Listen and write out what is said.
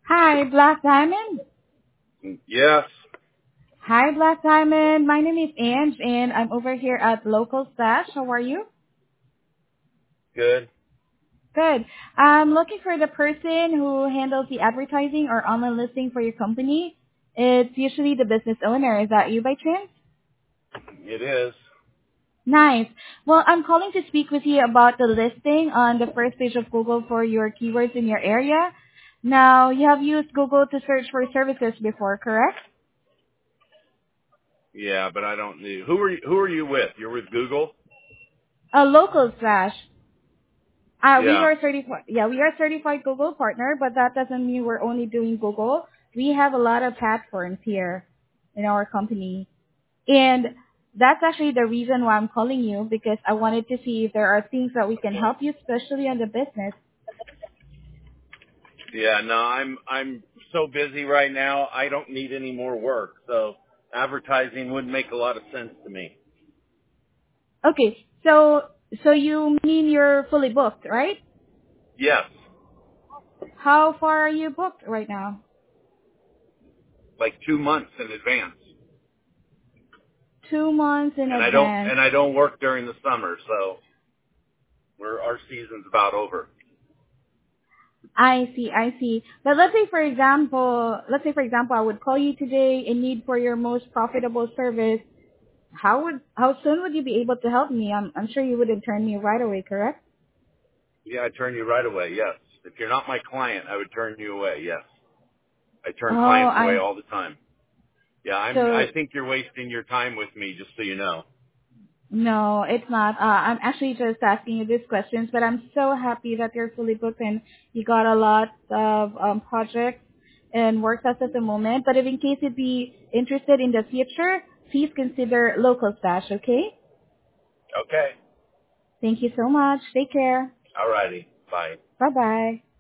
Hi, Black Diamond. Yes, Hi, Black Diamond. My name is Ange, and I'm over here at Local Stash. How are you? good. Good. I'm looking for the person who handles the advertising or online listing for your company. It's usually the business owner. Is that you by chance? It is. Nice. Well, I'm calling to speak with you about the listing on the first page of Google for your keywords in your area. Now, you have used Google to search for services before, correct? Yeah, but I don't need. Who are you with? You're with Google? A local slash. We Yeah. are certified. Yeah, we are certified Google partner, but that doesn't mean we're only doing Google. We have a lot of platforms here in our company, and that's actually the reason why I'm calling you because I wanted to see if there are things that we can help you, especially on the business. Yeah, no, I'm so busy right now. I don't need any more work. So advertising wouldn't make a lot of sense to me. Okay, so you mean you're fully booked, right? Yes. How far are you booked right now? Like 2 months in advance. 2 months in And I don't advance. and I don't work during the summer, so our season's about over. I see, I see. But let's say for example, I would call you today in need for your most profitable service. How soon would you be able to help me? I'm sure you wouldn't turn me right away, correct? Yeah, I turn you right away, yes. If you're not my client, I would turn you away, yes. I turn Oh, clients away all the time. Yeah, I so think you're wasting your time with me, just so you know. no, it's not. I'm actually just asking you these questions, but I'm so happy that you're fully booked and you got a lot of projects and work as at the moment. But if in case you'd be interested in the future, please consider local stash, okay? Okay. Thank you so much. Take care. All righty. Bye. Bye bye.